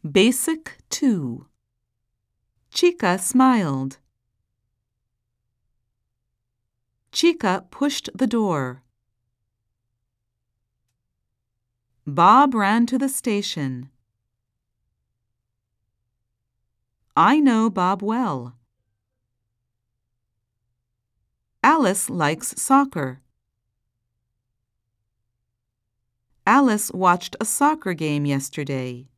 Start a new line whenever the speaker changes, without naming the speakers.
Basic 2. Chica smiled. Chica pushed the door. Bob ran to the station. I know Bob well. Alice likes soccer. Alice watched a soccer game yesterday.